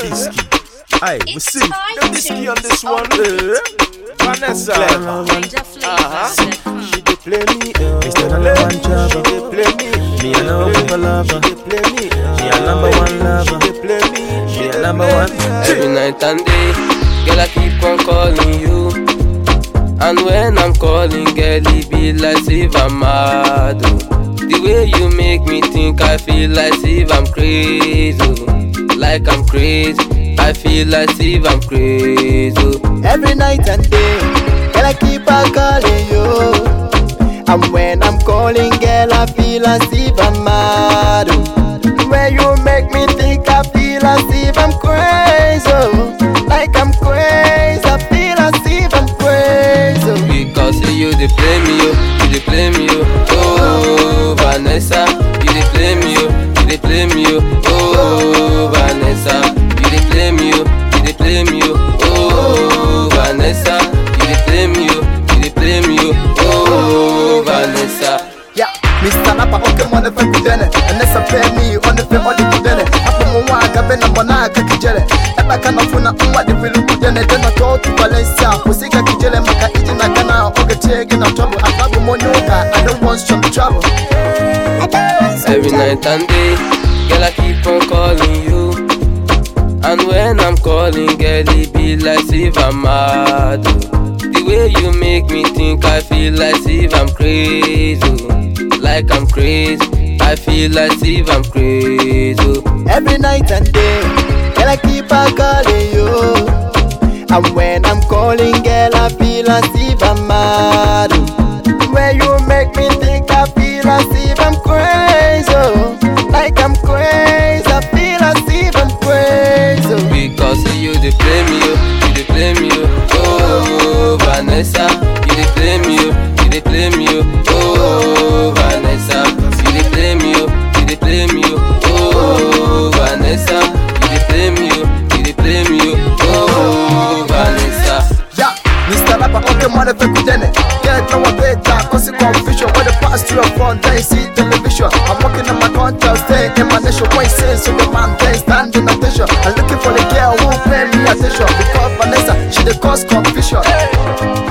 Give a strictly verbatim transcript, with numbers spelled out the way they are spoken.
whiskey. Aye, we see. The whiskey on this one. Uh, Vanessa. Uh-huh. She dey play me. It's the number one job. She dey play me. Me a number one lover. She dey play me. She a number one lover. She dey play me. She a number one. Every night and day, girl, I keep on calling you. And when I'm calling, girl, it be like if I'm mad. Oh. The way you make me think, I feel like if I'm crazy. Oh. Like I'm crazy, I feel like if I'm crazy. Oh. Every night and day, girl, I keep on calling you. And when I'm calling, girl, I feel as if I'm mad. Oh. The way you make me think, I feel as if I'm crazy. Oh. Like I'm crazy, I feel as if I'm crazy. Oh. Because you dey play me, oh, you dey play me, oh, oh Vanessa, you dey play me, oh, you dey play me, oh, oh Vanessa, you dey play me, oh, you dey play me, oh, oh Vanessa, you dey play me, oh, you dey play me, oh, oh Vanessa. Yeah, Mister Napa, okay, money for good dinner, and let's pay me on the film of the good dinner. I put my wife, I've been a monarch, Kijele. I can't afford what the real good dinner, then I go to Valencia, Pusika Kijele, Maka, Ijina, Ghana, or get taken on trouble. I have a monoka, I don't want some trouble. Every night and day, girl, I keep on calling you. And when I'm calling, girl, it be like if I'm mad. Oh. The way you make me think, I feel like if I'm crazy. Oh. Like I'm crazy, I feel like if I'm crazy. Oh. Every night and day, girl, I keep on calling you. And when I'm calling, girl, I feel as if I'm mad. The way you make me think, I feel as if I'm crazy. Like I'm crazy, I feel as if I'm crazy. Because you dey play me, oh, you dey play me, oh, oh Vanessa, you dey play me, oh, you dey play me, oh, oh Vanessa, you dey play me, oh, you dey play me, oh, oh Vanessa, you dey play me, oh, you dey play me, oh, oh Vanessa. Yeah, Mister Napa, okay, money for good dinner. Get no one better, cause it's confusion. When the pass to your front, they see television. I'm working on my contract, stay in my nation. When say so, the man they standing attention. I'm looking for the girl who pay me attention. Because Vanessa, she the cause confusion.